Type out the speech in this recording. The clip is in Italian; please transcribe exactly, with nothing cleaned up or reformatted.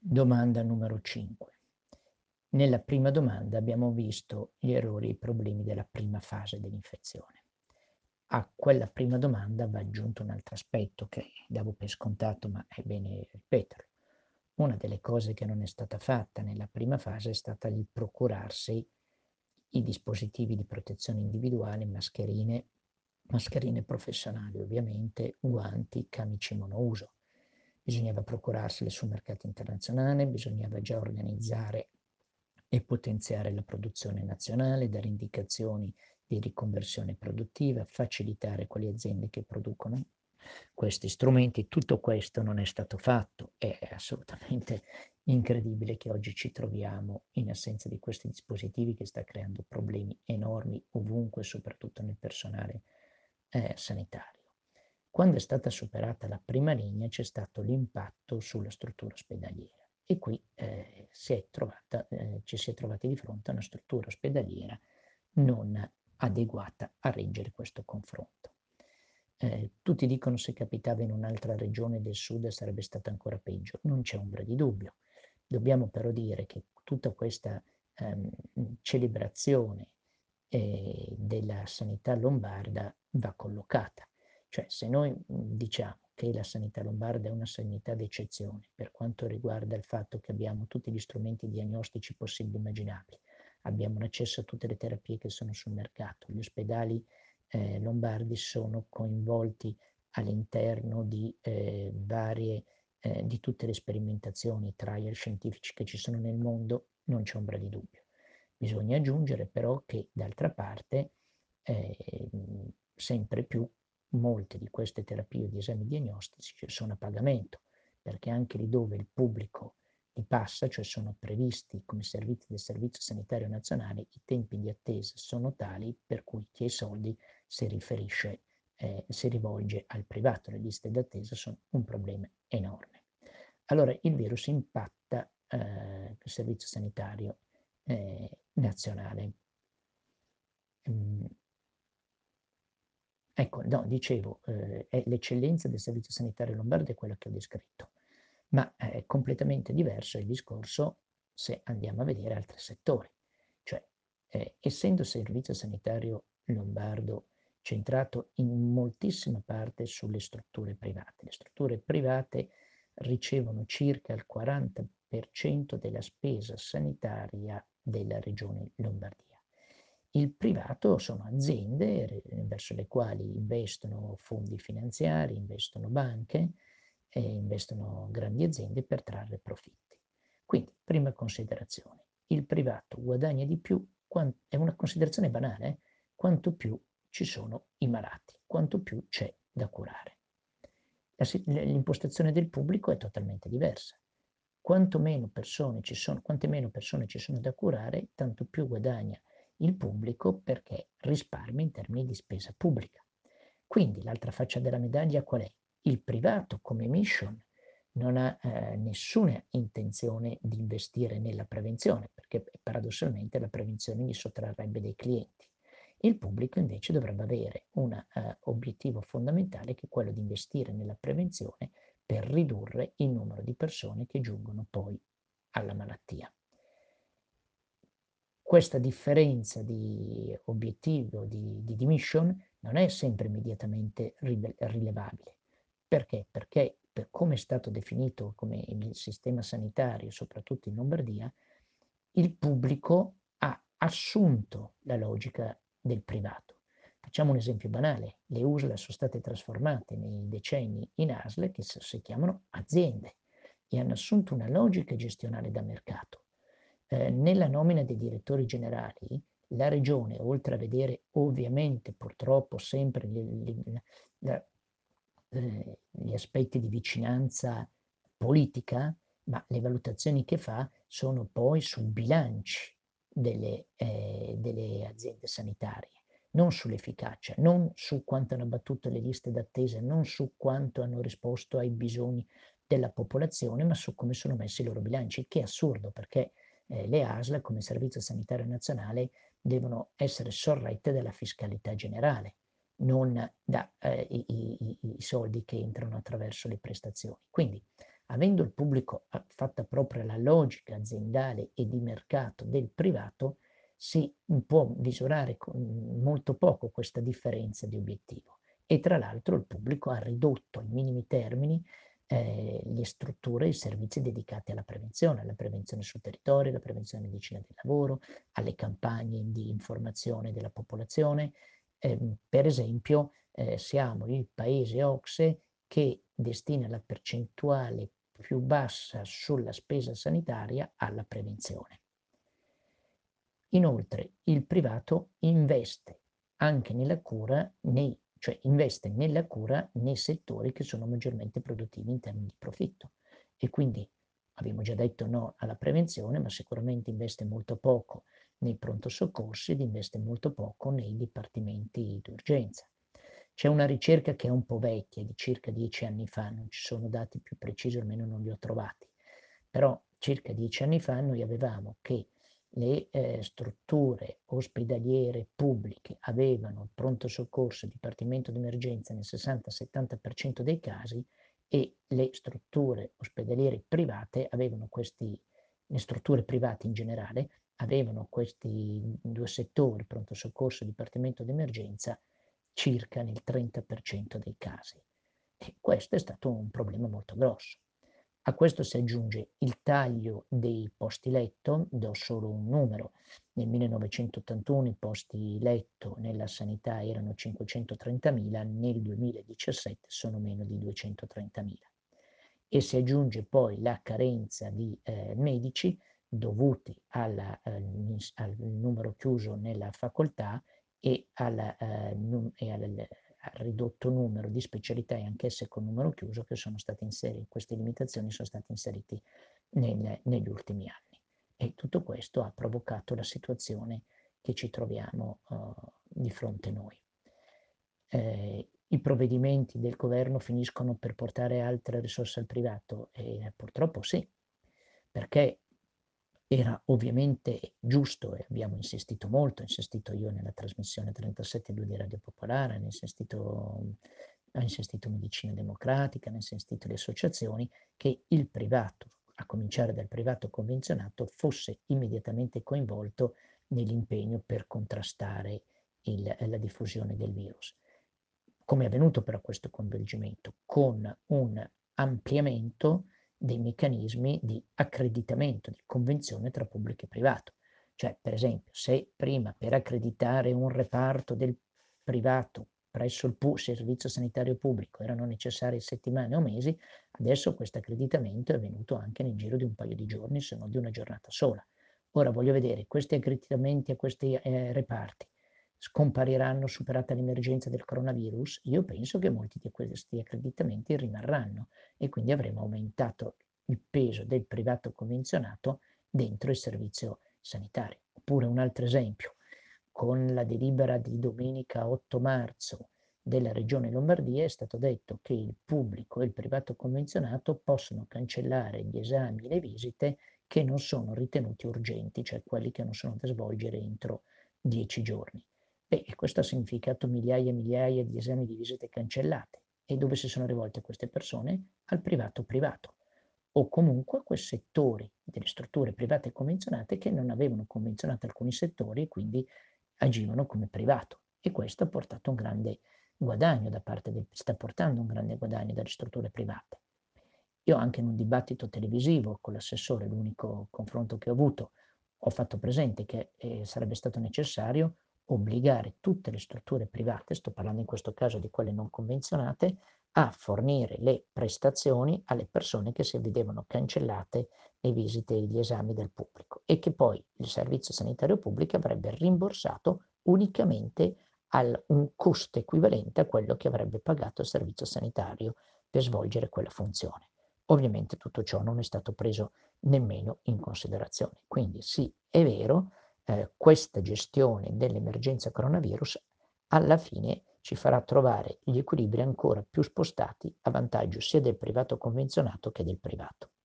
Domanda numero cinque. Nella prima domanda abbiamo visto gli errori e i problemi della prima fase dell'infezione. A quella prima domanda va aggiunto un altro aspetto che davo per scontato, ma è bene ripeterlo. Una delle cose che non è stata fatta nella prima fase è stata il procurarsi i dispositivi di protezione individuale, mascherine, mascherine professionali ovviamente, guanti, camici monouso. Bisognava procurarsele sul mercato internazionale, bisognava già organizzare e potenziare la produzione nazionale, dare indicazioni di riconversione produttiva, facilitare quelle aziende che producono questi strumenti. Tutto questo non è stato fatto. È assolutamente incredibile che oggi ci troviamo in assenza di questi dispositivi, che sta creando problemi enormi ovunque, soprattutto nel personale eh, sanitario. Quando è stata superata la prima linea c'è stato l'impatto sulla struttura ospedaliera e qui eh, si è trovata, eh, ci si è trovati di fronte a una struttura ospedaliera non adeguata a reggere questo confronto. Eh, tutti dicono se capitava in un'altra regione del sud sarebbe stato ancora peggio, non c'è ombra di dubbio. Dobbiamo però dire che tutta questa ehm, celebrazione eh, della sanità lombarda va collocata. Cioè, se noi diciamo che la sanità lombarda è una sanità d'eccezione per quanto riguarda il fatto che abbiamo tutti gli strumenti diagnostici possibili e immaginabili, abbiamo un accesso a tutte le terapie che sono sul mercato, gli ospedali eh, lombardi sono coinvolti all'interno di eh, varie, eh, di tutte le sperimentazioni, trial scientifici che ci sono nel mondo, non c'è ombra di dubbio. Bisogna aggiungere però che d'altra parte eh, sempre più molte di queste terapie di esami diagnostici sono a pagamento, perché anche lì dove il pubblico li passa, cioè sono previsti come servizi del Servizio Sanitario Nazionale, i tempi di attesa sono tali per cui chi ha i soldi si riferisce, eh, si rivolge al privato. Le liste d'attesa sono un problema enorme. Allora il virus impatta eh, il Servizio Sanitario eh, Nazionale. Mm. Ecco, no, dicevo, eh, è l'eccellenza del Servizio Sanitario Lombardo è quella che ho descritto, ma è completamente diverso il discorso se andiamo a vedere altri settori. Cioè, eh, essendo il Servizio Sanitario Lombardo centrato in moltissima parte sulle strutture private, le strutture private ricevono circa il quaranta per cento della spesa sanitaria della regione Lombardia. Il privato sono aziende verso le quali investono fondi finanziari, investono banche e investono grandi aziende per trarre profitti. Quindi, prima considerazione, il privato guadagna di più, è una considerazione banale, eh? Quanto più ci sono i malati, quanto più c'è da curare. L'impostazione del pubblico è totalmente diversa. Quanto meno persone ci sono, quante meno persone ci sono da curare, tanto più guadagna il pubblico perché risparmia in termini di spesa pubblica. Quindi l'altra faccia della medaglia qual è? Il privato come mission non ha eh, nessuna intenzione di investire nella prevenzione, perché paradossalmente la prevenzione gli sottrarrebbe dei clienti. Il pubblico invece dovrebbe avere un uh, obiettivo fondamentale che è quello di investire nella prevenzione per ridurre il numero di persone che giungono poi alla malattia. Questa differenza di obiettivo, di, di, di mission, non è sempre immediatamente rilevabile. Perché? Perché per come è stato definito come il sistema sanitario, soprattutto in Lombardia, il pubblico ha assunto la logica del privato. Facciamo un esempio banale, le U S L sono state trasformate nei decenni in A S L che si chiamano aziende e hanno assunto una logica gestionale da mercato. Eh, nella nomina dei direttori generali, la regione, oltre a vedere ovviamente purtroppo sempre gli, gli, la, eh, gli aspetti di vicinanza politica, ma le valutazioni che fa sono poi sui bilanci delle, eh, delle aziende sanitarie, non sull'efficacia, non su quanto hanno abbattuto le liste d'attesa, non su quanto hanno risposto ai bisogni della popolazione, ma su come sono messi i loro bilanci, che è assurdo perché eh, le A S L come Servizio Sanitario Nazionale devono essere sorrette dalla fiscalità generale, non dai eh, i, i, i soldi che entrano attraverso le prestazioni. Quindi Avendo il pubblico a fatta propria la logica aziendale e di mercato del privato, si può misurare con molto poco questa differenza di obiettivo e tra l'altro il pubblico ha ridotto ai minimi termini eh, le strutture e i servizi dedicati alla prevenzione, alla prevenzione sul territorio, alla prevenzione di medicina del lavoro, alle campagne di informazione della popolazione. Eh, per esempio, eh, siamo il paese O C S E che destina la percentuale più bassa sulla spesa sanitaria alla prevenzione. Inoltre il privato investe anche nella cura, nei, cioè investe nella cura nei settori che sono maggiormente produttivi in termini di profitto e quindi abbiamo già detto no alla prevenzione, ma sicuramente investe molto poco nei pronto soccorsi ed investe molto poco nei dipartimenti d'urgenza. C'è una ricerca che è un po' vecchia, di circa dieci anni fa, non ci sono dati più precisi, almeno non li ho trovati, però circa dieci anni fa noi avevamo che le eh, strutture ospedaliere pubbliche avevano il pronto soccorso e il dipartimento d'emergenza nel sessanta settanta per cento dei casi e le strutture ospedaliere private avevano questi, le strutture private in generale, avevano questi due settori, pronto soccorso e dipartimento d'emergenza, circa nel trenta per cento dei casi. E questo è stato un problema molto grosso. A questo si aggiunge il taglio dei posti letto, do solo un numero, nel millenovecentottantuno i posti letto nella sanità erano cinquecentotrentamila, nel duemiladiciassette sono meno di duecentotrentamila. E si aggiunge poi la carenza di eh, medici dovuti alla, eh, al numero chiuso nella facoltà e, alla, eh, num- e al, al ridotto numero di specialità e anch'esse con numero chiuso che sono state inserite, queste limitazioni sono state inserite nel, negli ultimi anni. E tutto questo ha provocato la situazione che ci troviamo uh, di fronte noi. Eh, I provvedimenti del governo finiscono per portare altre risorse al privato? E purtroppo sì, perché era ovviamente giusto e abbiamo insistito molto, ho insistito io nella trasmissione trentasette punto due di Radio Popolare, hanno insistito, ha insistito Medicina Democratica, hanno insistito le associazioni, che il privato, a cominciare dal privato convenzionato, fosse immediatamente coinvolto nell'impegno per contrastare il, la diffusione del virus. Come è avvenuto però questo coinvolgimento? Con un ampliamento dei meccanismi di accreditamento, di convenzione tra pubblico e privato. Cioè, per esempio, se prima per accreditare un reparto del privato presso il P U, Servizio Sanitario Pubblico, erano necessarie settimane o mesi, adesso questo accreditamento è avvenuto anche nel giro di un paio di giorni, se non di una giornata sola. Ora voglio vedere, questi accreditamenti a questi eh, reparti scompariranno superata l'emergenza del coronavirus? Io penso che molti di questi accreditamenti rimarranno e quindi avremo aumentato il peso del privato convenzionato dentro il servizio sanitario. Oppure un altro esempio, con la delibera di domenica otto marzo della Regione Lombardia è stato detto che il pubblico e il privato convenzionato possono cancellare gli esami e le visite che non sono ritenuti urgenti, cioè quelli che non sono da svolgere entro dieci giorni. Beh, questo ha significato migliaia e migliaia di esami di visite cancellate. E dove si sono rivolte queste persone? Al privato privato o comunque a quei settori delle strutture private convenzionate che non avevano convenzionato alcuni settori e quindi agivano come privato. E questo ha portato un grande guadagno da parte del, sta portando un grande guadagno dalle strutture private. Io anche in un dibattito televisivo con l'assessore, l'unico confronto che ho avuto, ho fatto presente che eh, sarebbe stato necessario obbligare tutte le strutture private, sto parlando in questo caso di quelle non convenzionate, a fornire le prestazioni alle persone che si vedevano cancellate le visite e gli esami del pubblico e che poi il Servizio Sanitario Pubblico avrebbe rimborsato unicamente a un costo equivalente a quello che avrebbe pagato il Servizio Sanitario per svolgere quella funzione. Ovviamente tutto ciò non è stato preso nemmeno in considerazione. Quindi sì, è vero, eh, questa gestione dell'emergenza coronavirus alla fine ci farà trovare gli equilibri ancora più spostati a vantaggio sia del privato convenzionato che del privato.